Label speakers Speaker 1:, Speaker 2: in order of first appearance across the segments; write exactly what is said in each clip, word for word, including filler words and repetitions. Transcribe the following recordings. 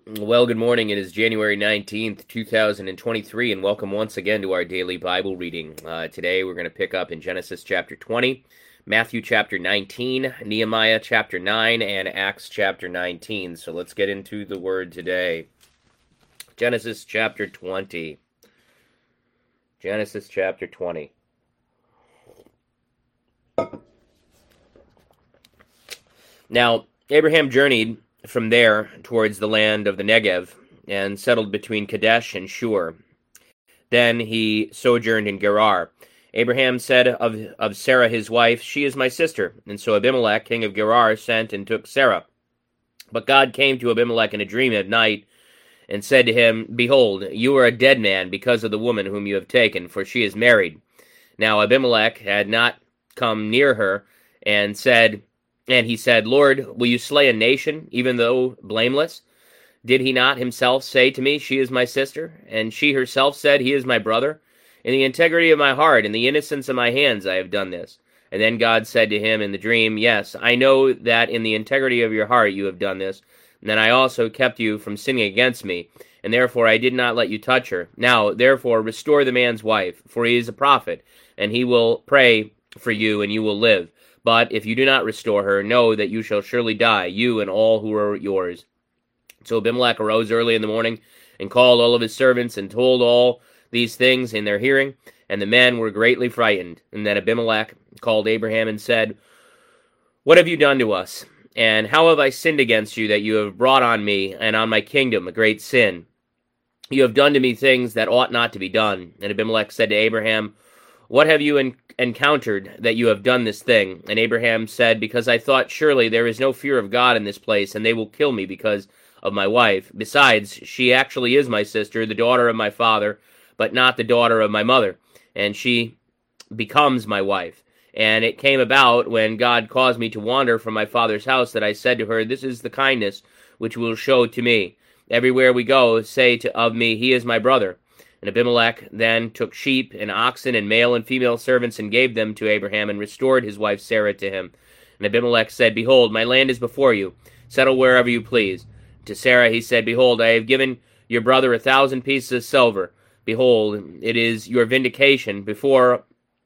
Speaker 1: Well, good morning. It is January nineteenth, two thousand twenty-three, and welcome once again to our daily Bible reading. Uh, today we're going to pick up in Genesis chapter twenty, Matthew chapter nineteen, Nehemiah chapter nine, and Acts chapter nineteen. So let's get into the word today. Genesis chapter twenty. Genesis chapter twenty. Now, Abraham journeyed from there towards the land of the Negev, and settled between Kadesh and Shur. Then he sojourned in Gerar. Abraham said of, of Sarah his wife, "She is my sister." And so Abimelech, king of Gerar, sent and took Sarah. But God came to Abimelech in a dream at night, and said to him, "Behold, you are a dead man because of the woman whom you have taken, for she is married." Now Abimelech had not come near her, and said, And he said, "Lord, will you slay a nation, even though blameless? Did he not himself say to me, 'She is my sister'? And she herself said, 'He is my brother'? In the integrity of my heart, in the innocence of my hands, I have done this." And then God said to him in the dream, "Yes, I know that in the integrity of your heart you have done this. And then I also kept you from sinning against me, and therefore I did not let you touch her. Now, therefore, restore the man's wife, for he is a prophet, and he will pray for you, and you will live. But if you do not restore her, know that you shall surely die, you and all who are yours." So Abimelech arose early in the morning, and called all of his servants, and told all these things in their hearing. And the men were greatly frightened. And then Abimelech called Abraham, and said, "What have you done to us? And how have I sinned against you, that you have brought on me and on my kingdom a great sin? You have done to me things that ought not to be done." And Abimelech said to Abraham, "What have you en- encountered that you have done this thing?" And Abraham said, "Because I thought, surely there is no fear of God in this place, and they will kill me because of my wife. Besides, she actually is my sister, the daughter of my father, but not the daughter of my mother, and she becomes my wife. And it came about, when God caused me to wander from my father's house, that I said to her, 'This is the kindness which will show to me. Everywhere we go, say to, of me, He is my brother.'" And Abimelech then took sheep and oxen and male and female servants, and gave them to Abraham, and restored his wife Sarah to him. And Abimelech said, "Behold, my land is before you. Settle wherever you please." To Sarah he said, "Behold, I have given your brother a thousand pieces of silver. Behold, it is your vindication before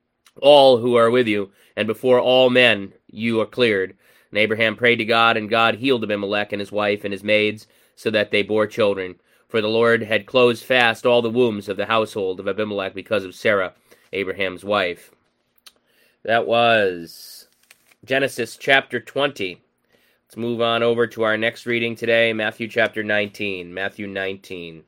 Speaker 1: all who are with you, and before all men you are cleared." And Abraham prayed to God, and God healed Abimelech and his wife and his maids, so that they bore children. For the Lord had closed fast all the wombs of the household of Abimelech because of Sarah, Abraham's wife. That was Genesis chapter twenty. Let's move on over to our next reading today, Matthew chapter nineteen. Matthew nineteen.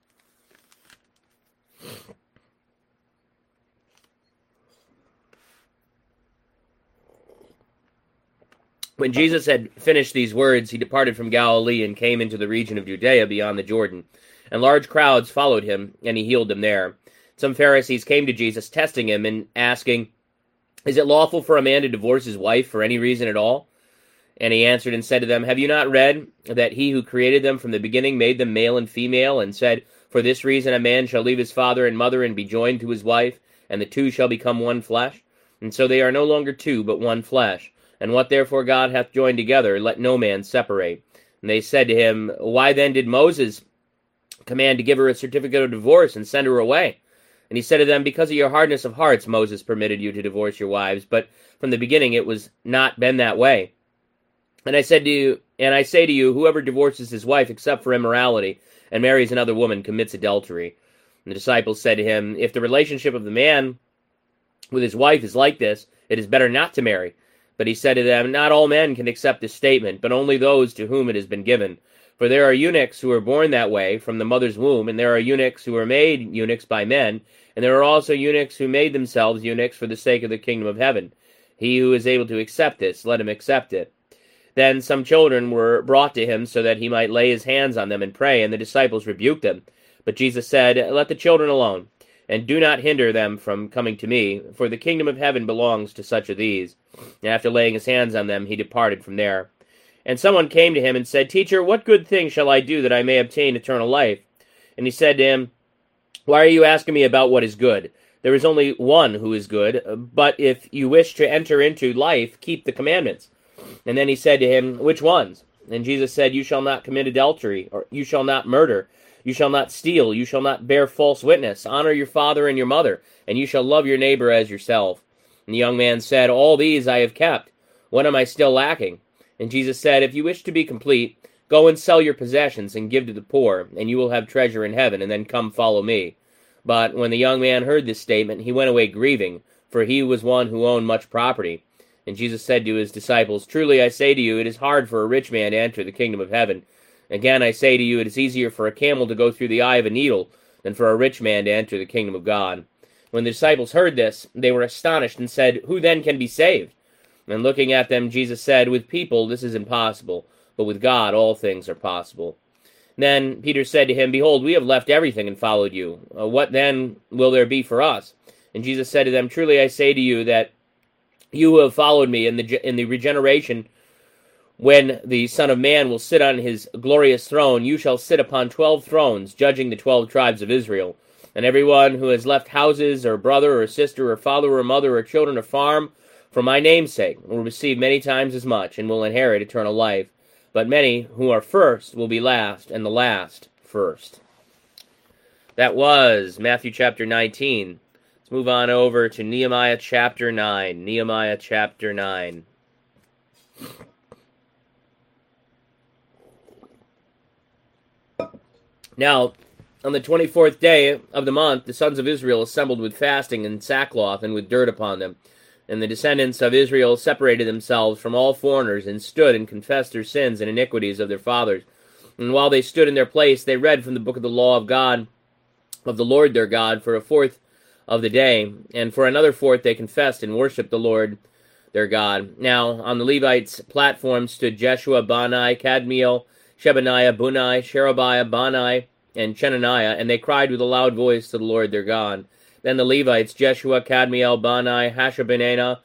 Speaker 1: When Jesus had finished these words, he departed from Galilee and came into the region of Judea beyond the Jordan. And large crowds followed him, and he healed them there. Some Pharisees came to Jesus, testing him and asking, "Is it lawful for a man to divorce his wife for any reason at all?" And he answered and said to them, "Have you not read that he who created them from the beginning made them male and female, and said, 'For this reason a man shall leave his father and mother and be joined to his wife, and the two shall become one flesh'? And so they are no longer two, but one flesh. And what therefore God hath joined together, let no man separate." And they said to him, "Why then did Moses command to give her a certificate of divorce and send her away?" And he said to them, "Because of your hardness of hearts Moses permitted you to divorce your wives, but from the beginning it was not been that way. And I said to you, and I say to you, whoever divorces his wife except for immorality, and marries another woman, commits adultery." And the disciples said to him, "If the relationship of the man with his wife is like this, it is better not to marry." But he said to them, "Not all men can accept this statement, but only those to whom it has been given. For there are eunuchs who are born that way from the mother's womb, and there are eunuchs who are made eunuchs by men, and there are also eunuchs who made themselves eunuchs for the sake of the kingdom of heaven. He who is able to accept this, let him accept it." Then some children were brought to him, so that he might lay his hands on them and pray, and the disciples rebuked them. But Jesus said, "Let the children alone, and do not hinder them from coming to me, for the kingdom of heaven belongs to such as these." And after laying his hands on them, he departed from there. And someone came to him and said, "Teacher, what good thing shall I do that I may obtain eternal life?" And he said to him, "Why are you asking me about what is good? There is only one who is good, but if you wish to enter into life, keep the commandments." And then he said to him, "Which ones?" And Jesus said, You shall not commit adultery, or you shall not murder, you shall not steal, you shall not bear false witness. Honor your father and your mother, and you shall love your neighbor as yourself. And the young man said, All these I have kept. What am I still lacking? And Jesus said, If you wish to be complete, go and sell your possessions and give to the poor, and you will have treasure in heaven, and then come follow me. But when the young man heard this statement, he went away grieving, for he was one who owned much property. And Jesus said to his disciples, Truly I say to you, it is hard for a rich man to enter the kingdom of heaven. Again I say to you, it is easier for a camel to go through the eye of a needle than for a rich man to enter the kingdom of God. When the disciples heard this, they were astonished and said, Who then can be saved? And looking at them, Jesus said, With people this is impossible, but with God all things are possible. Then Peter said to him, Behold, we have left everything and followed you. Uh, what then will there be for us? And Jesus said to them, Truly I say to you that you who have followed me in the in the regeneration, when the Son of Man will sit on his glorious throne, you shall sit upon twelve thrones, judging the twelve tribes of Israel. And everyone who has left houses, or brother, or sister, or father, or mother, or children, or farm, for my name's sake, will receive many times as much, and will inherit eternal life. But many who are first will be last, and the last first. That was Matthew chapter nineteen. Let's move on over to Nehemiah chapter nine. Nehemiah chapter nine. Now, on the twenty-fourth day of the month, the sons of Israel assembled with fasting and sackcloth and with dirt upon them. And the descendants of Israel separated themselves from all foreigners and stood and confessed their sins and iniquities of their fathers. And while they stood in their place, they read from the book of the law of God, of the Lord their God, for a fourth of the day, and for another fourth they confessed and worshipped the Lord their God. Now on the Levites' platform stood Jeshua, Bani, Kadmiel, Shebaniah, Bunai, Sherebiah, Bani, and Chenaniah, and they cried with a loud voice to the Lord their God. Then the Levites, Jeshua, Kadmiel, Bani, Hashabneah,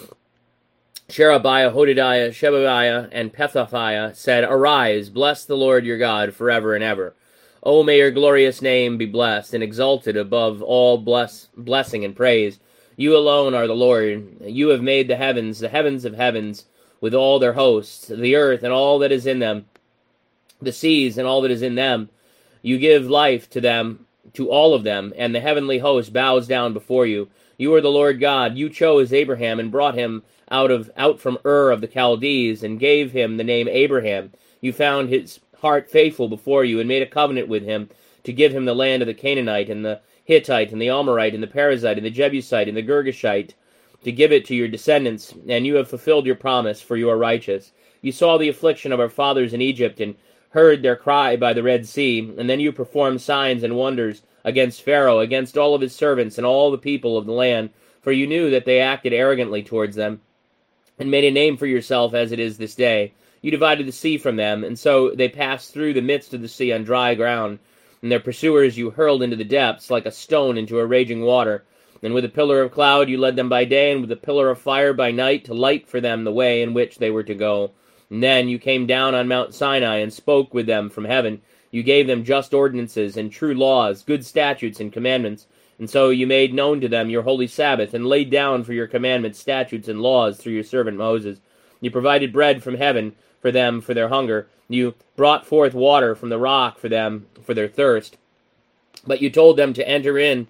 Speaker 1: Sherebiah, Hodiah, Shebabiah, and Pethahiah, said, Arise, bless the Lord your God forever and ever. O may your glorious name be blessed and exalted above all bless, blessing and praise. You alone are the Lord. You have made the heavens, the heavens of heavens, with all their hosts, the earth and all that is in them, the seas and all that is in them. You give life to them, to all of them, and the heavenly host bows down before you. You are the Lord God. You chose Abraham and brought him out of out from Ur of the Chaldees and gave him the name Abraham. You found his heart faithful before you, and made a covenant with him to give him the land of the Canaanite, and the Hittite, and the Amorite, and the Perizzite, and the Jebusite, and the Girgashite, to give it to your descendants, and you have fulfilled your promise, for you are righteous. You saw the affliction of our fathers in Egypt, and heard their cry by the Red Sea, and then you performed signs and wonders against Pharaoh, against all of his servants, and all the people of the land, for you knew that they acted arrogantly towards them, and made a name for yourself as it is this day. You divided the sea from them, and so they passed through the midst of the sea on dry ground. And their pursuers you hurled into the depths, like a stone into a raging water. And with a pillar of cloud you led them by day, and with a pillar of fire by night, to light for them the way in which they were to go. And then you came down on Mount Sinai, and spoke with them from heaven. You gave them just ordinances, and true laws, good statutes and commandments. And so you made known to them your holy Sabbath, and laid down for your commandments statutes and laws through your servant Moses. You provided bread from heaven for them for their hunger. You brought forth water from the rock for them for their thirst. But you told them to enter in,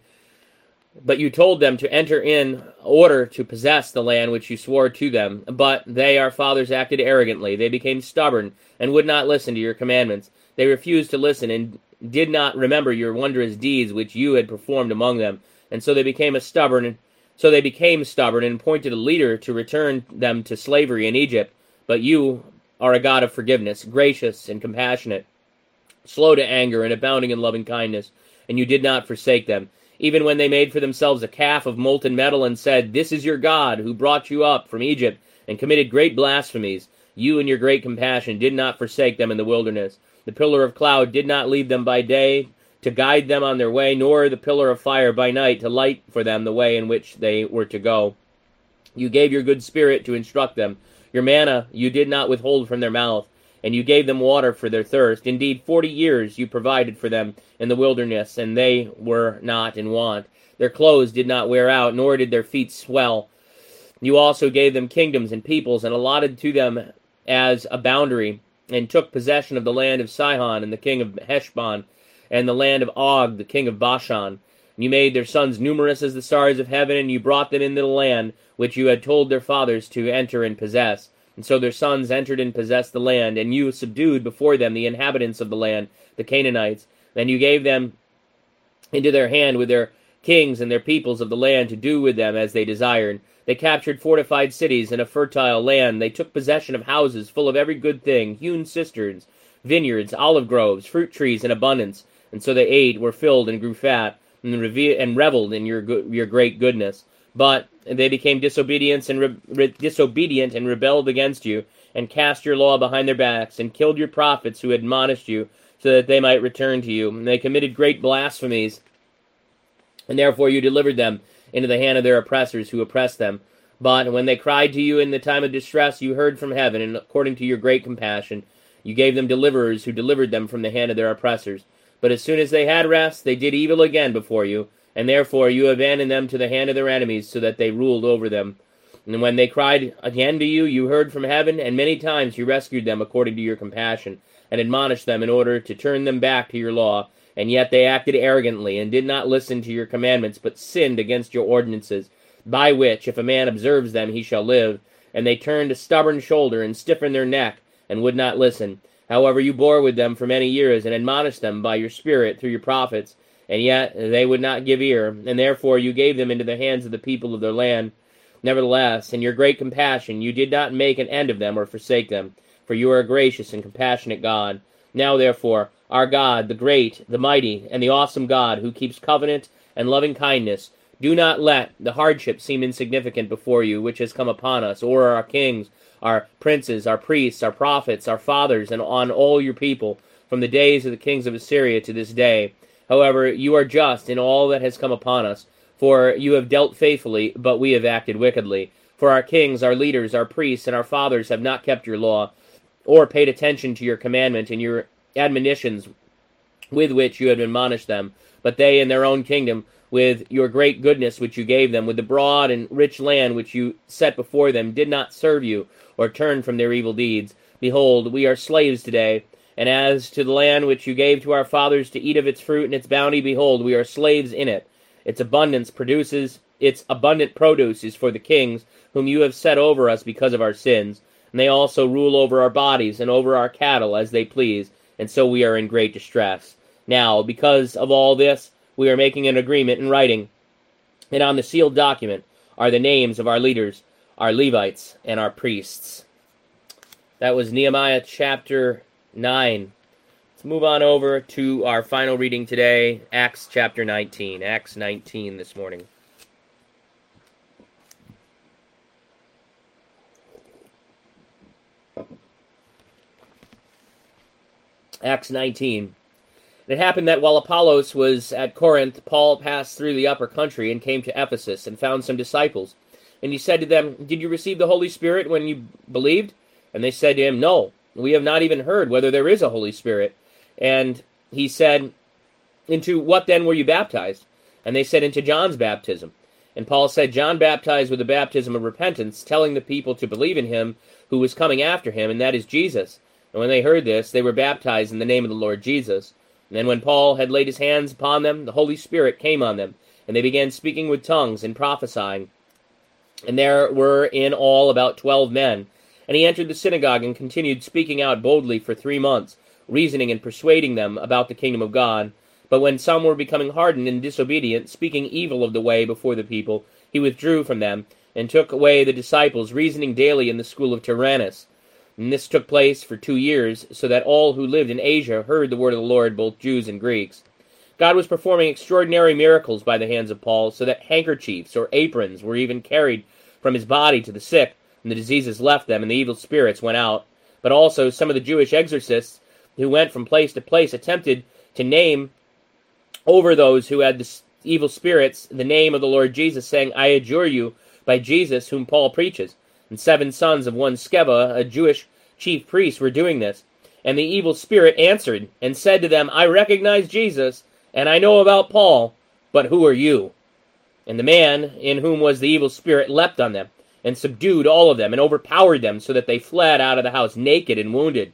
Speaker 1: but you told them to enter in order to possess the land which you swore to them. But they, our fathers, acted arrogantly. They became stubborn and would not listen to your commandments. They refused to listen and did not remember your wondrous deeds which you had performed among them. And so they became a stubborn, so they became stubborn and appointed a leader to return them to slavery in Egypt. But you are a God of forgiveness, gracious and compassionate, slow to anger and abounding in loving kindness, and you did not forsake them. Even when they made for themselves a calf of molten metal and said, This is your God, who brought you up from Egypt, and committed great blasphemies, you in your great compassion did not forsake them in the wilderness. The pillar of cloud did not lead them by day to guide them on their way, nor the pillar of fire by night to light for them the way in which they were to go. You gave your good spirit to instruct them. Your manna you did not withhold from their mouth, and you gave them water for their thirst. Indeed, forty years you provided for them in the wilderness, and they were not in want. Their clothes did not wear out, nor did their feet swell. You also gave them kingdoms and peoples, and allotted to them as a boundary and took possession of the land of Sihon and the king of Heshbon, and the land of Og, the king of Bashan. You made their sons numerous as the stars of heaven, and you brought them into the land which you had told their fathers to enter and possess. And so their sons entered and possessed the land, and you subdued before them the inhabitants of the land, the Canaanites. Then you gave them into their hand with their kings and their peoples of the land to do with them as they desired. They captured fortified cities and a fertile land. They took possession of houses full of every good thing, hewn cisterns, vineyards, olive groves, fruit trees in abundance. And so they ate, were filled, and grew fat, and, reve- and reveled in your go- your great goodness. But they became disobedient and re- re- disobedient and rebelled against you, and cast your law behind their backs, and killed your prophets who admonished you, so that they might return to you. And they committed great blasphemies, and therefore you delivered them into the hand of their oppressors who oppressed them. But when they cried to you in the time of distress, you heard from heaven, and according to your great compassion, you gave them deliverers who delivered them from the hand of their oppressors. But as soon as they had rest, they did evil again before you, and therefore you abandoned them to the hand of their enemies, so that they ruled over them. And when they cried again to you, you heard from heaven, and many times you rescued them according to your compassion, and admonished them in order to turn them back to your law. And yet they acted arrogantly, and did not listen to your commandments, but sinned against your ordinances, by which, if a man observes them, he shall live. And they turned a stubborn shoulder, and stiffened their neck, and would not listen. However, you bore with them for many years, and admonished them by your Spirit through your prophets, and yet they would not give ear, and therefore you gave them into the hands of the people of their land. Nevertheless, in your great compassion, you did not make an end of them or forsake them, for you are a gracious and compassionate God. Now, therefore, our God, the great, the mighty, and the awesome God, who keeps covenant and loving kindness, do not let the hardship seem insignificant before you, which has come upon us, or our kings, our princes, our priests, our prophets, our fathers, and on all your people, from the days of the kings of Assyria to this day. However, you are just in all that has come upon us, for you have dealt faithfully, but we have acted wickedly. For our kings, our leaders, our priests, and our fathers have not kept your law, or paid attention to your commandment and your admonitions with which you have admonished them. But they in their own kingdom, with your great goodness which you gave them, with the broad and rich land which you set before them, did not serve you, or turn from their evil deeds. Behold, we are slaves today, and as to the land which you gave to our fathers to eat of its fruit and its bounty, behold, we are slaves in it. Its abundance produces, its abundant produce is for the kings, whom you have set over us because of our sins. And they also rule over our bodies and over our cattle as they please, and so we are in great distress. Now, because of all this, we are making an agreement in writing, and on the sealed document are the names of our leaders, our Levites, and our priests. That was Nehemiah chapter nine. Let's move on over to our final reading today, Acts chapter nineteen. Acts nineteen this morning. Acts nineteen. It happened that while Apollos was at Corinth, Paul passed through the upper country and came to Ephesus and found some disciples. And he said to them, "Did you receive the Holy Spirit when you believed?" And they said to him, "No, we have not even heard whether there is a Holy Spirit." And he said, "Into what then were you baptized?" And they said, "Into John's baptism." And Paul said, "John baptized with the baptism of repentance, telling the people to believe in him who was coming after him, and that is Jesus." And when they heard this, they were baptized in the name of the Lord Jesus. And then when Paul had laid his hands upon them, the Holy Spirit came on them, and they began speaking with tongues and prophesying. And there were in all about twelve men. And he entered the synagogue and continued speaking out boldly for three months, reasoning and persuading them about the kingdom of God. But when some were becoming hardened and disobedient, speaking evil of the way before the people, he withdrew from them, and took away the disciples, reasoning daily in the school of Tyrannus. And this took place for two years, so that all who lived in Asia heard the word of the Lord, both Jews and Greeks. God was performing extraordinary miracles by the hands of Paul, so that handkerchiefs or aprons were even carried from his body to the sick, and the diseases left them, and the evil spirits went out. But also some of the Jewish exorcists, who went from place to place, attempted to name over those who had the evil spirits the name of the Lord Jesus, saying, "I adjure you by Jesus whom Paul preaches." And seven sons of one Sceva, a Jewish chief priest, were doing this. And the evil spirit answered and said to them, "I recognize Jesus, and I know about Paul, but who are you?" And the man in whom was the evil spirit leapt on them, and subdued all of them, and overpowered them, so that they fled out of the house naked and wounded.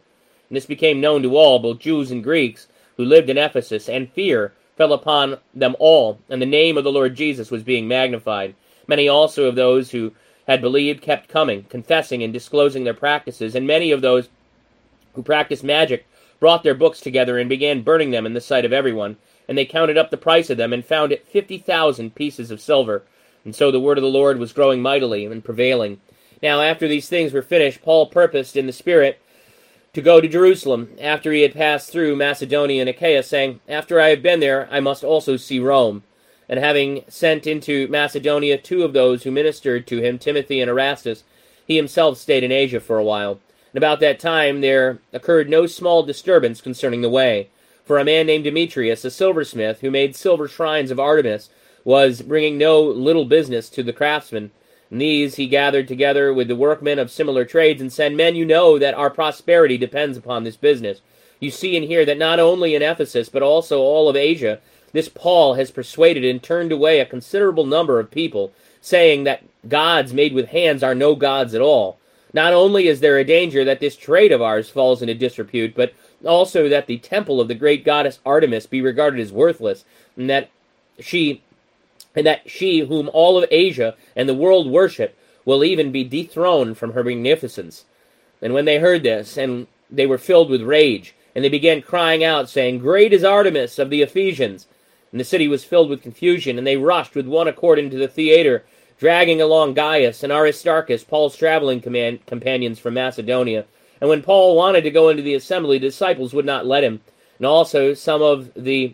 Speaker 1: And this became known to all, both Jews and Greeks, who lived in Ephesus, and fear fell upon them all, and the name of the Lord Jesus was being magnified. Many also of those who had believed kept coming, confessing and disclosing their practices, and many of those who practiced magic brought their books together and began burning them in the sight of everyone. And they counted up the price of them, and found it fifty thousand pieces of silver. And so the word of the Lord was growing mightily and prevailing. Now after these things were finished, Paul purposed in the Spirit to go to Jerusalem, after he had passed through Macedonia and Achaia, saying, After I have been there, I must also see Rome. And having sent into Macedonia two of those who ministered to him, Timothy and Erastus, he himself stayed in Asia for a while. And about that time there occurred no small disturbance concerning the way. For a man named Demetrius, a silversmith, who made silver shrines of Artemis, was bringing no little business to the craftsmen. And these he gathered together with the workmen of similar trades, and said, Men, you know that our prosperity depends upon this business. You see and hear that not only in Ephesus, but also all of Asia, this Paul has persuaded and turned away a considerable number of people, saying that gods made with hands are no gods at all. Not only is there a danger that this trade of ours falls into disrepute, but also that the temple of the great goddess Artemis be regarded as worthless, and that she and that she whom all of Asia and the world worship will even be dethroned from her magnificence. And when they heard this, and they were filled with rage, and they began crying out, saying, Great is Artemis of the Ephesians. And the city was filled with confusion, and they rushed with one accord into the theater, dragging along Gaius and Aristarchus, Paul's traveling command, companions from Macedonia. And when Paul wanted to go into the assembly, the disciples would not let him. And also some of the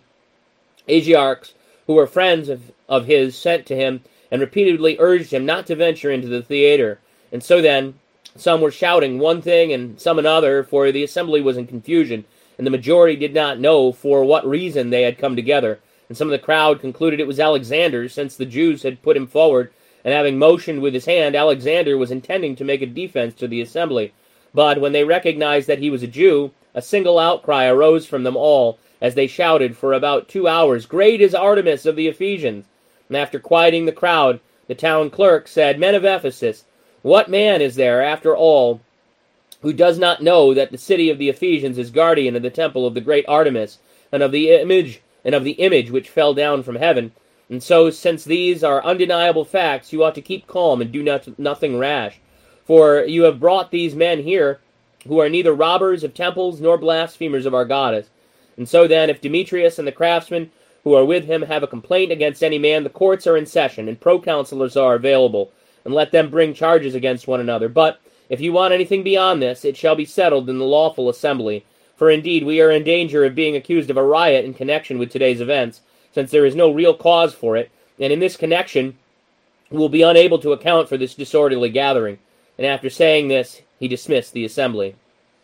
Speaker 1: Asiarchs, who were friends of, of his, sent to him, and repeatedly urged him not to venture into the theater. And so then, some were shouting one thing and some another, for the assembly was in confusion, and the majority did not know for what reason they had come together. And some of the crowd concluded it was Alexander, since the Jews had put him forward, and having motioned with his hand, Alexander was intending to make a defense to the assembly. But when they recognized that he was a Jew, a single outcry arose from them all, as they shouted for about two hours, Great is Artemis of the Ephesians. And after quieting the crowd, the town clerk said, Men of Ephesus, what man is there, after all, who does not know that the city of the Ephesians is guardian of the temple of the great Artemis, and of the image and of the image which fell down from heaven? And so, since these are undeniable facts, you ought to keep calm and do not, nothing rash. For you have brought these men here, who are neither robbers of temples nor blasphemers of our goddess. And so then, if Demetrius and the craftsmen who are with him have a complaint against any man, the courts are in session, and proconsulars are available, and let them bring charges against one another. But if you want anything beyond this, it shall be settled in the lawful assembly. For indeed, we are in danger of being accused of a riot in connection with today's events, since there is no real cause for it, and in this connection we will be unable to account for this disorderly gathering. And after saying this, he dismissed the assembly.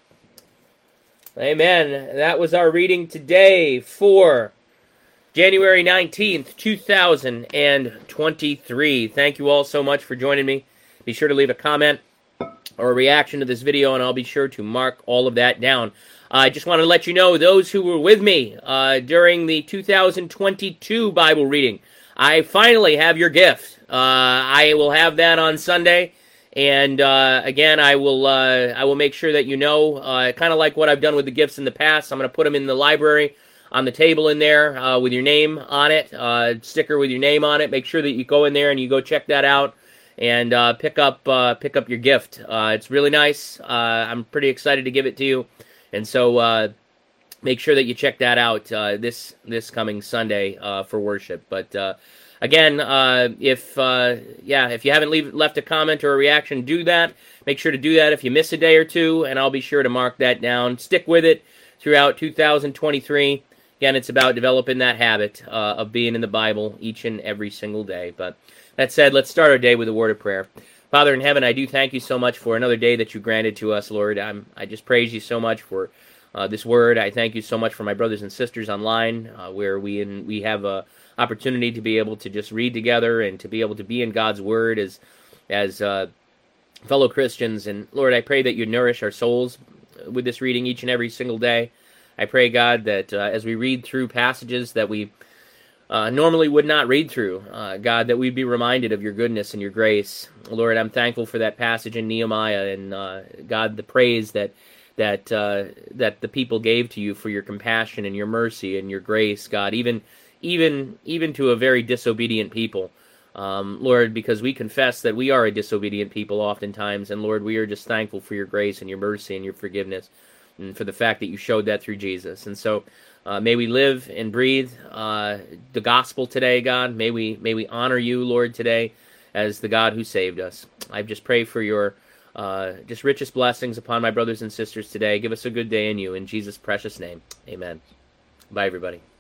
Speaker 1: Amen. That was our reading today for January nineteenth, two thousand twenty-three. Thank you all so much for joining me. Be sure to leave a comment or a reaction to this video, and I'll be sure to mark all of that down. I just wanted to let you know, those who were with me uh, during the two thousand twenty-two Bible reading, I finally have your gift. Uh, I will have that on Sunday. And uh, again, I will uh, I will make sure that you know, uh, kind of like what I've done with the gifts in the past. I'm going to put them in the library on the table in there uh, with your name on it, uh, sticker with your name on it. Make sure that you go in there and you go check that out and uh, pick up uh, pick up your gift. Uh, it's really nice. Uh, I'm pretty excited to give it to you, and so uh, make sure that you check that out uh, this this coming Sunday uh, for worship. But uh, Again, uh, if uh, yeah, if you haven't leave, left a comment or a reaction, do that. Make sure to do that if you miss a day or two, and I'll be sure to mark that down. Stick with it throughout two thousand twenty-three. Again, it's about developing that habit uh, of being in the Bible each and every single day. But that said, let's start our day with a word of prayer. Father in heaven, I do thank you so much for another day that you granted to us, Lord. I'm, I just praise you so much for uh, this word. I thank you so much for my brothers and sisters online, uh, where we in, we have a opportunity to be able to just read together and to be able to be in God's Word as as uh, fellow Christians. And Lord, I pray that you nourish our souls with this reading each and every single day. I pray, God, that uh, as we read through passages that we uh, normally would not read through, uh, God, that we'd be reminded of your goodness and your grace. Lord, I'm thankful for that passage in Nehemiah and, uh, God, the praise that that uh, that the people gave to you for your compassion and your mercy and your grace, God, even even even to a very disobedient people. Um, Lord, because we confess that we are a disobedient people oftentimes, and Lord, we are just thankful for your grace and your mercy and your forgiveness, and for the fact that you showed that through Jesus. And so uh, may we live and breathe uh, the gospel today, God. May we may we honor you, Lord, today as the God who saved us. I just pray for your uh, just richest blessings upon my brothers and sisters today. Give us a good day in you. In Jesus' precious name, amen. Bye, everybody.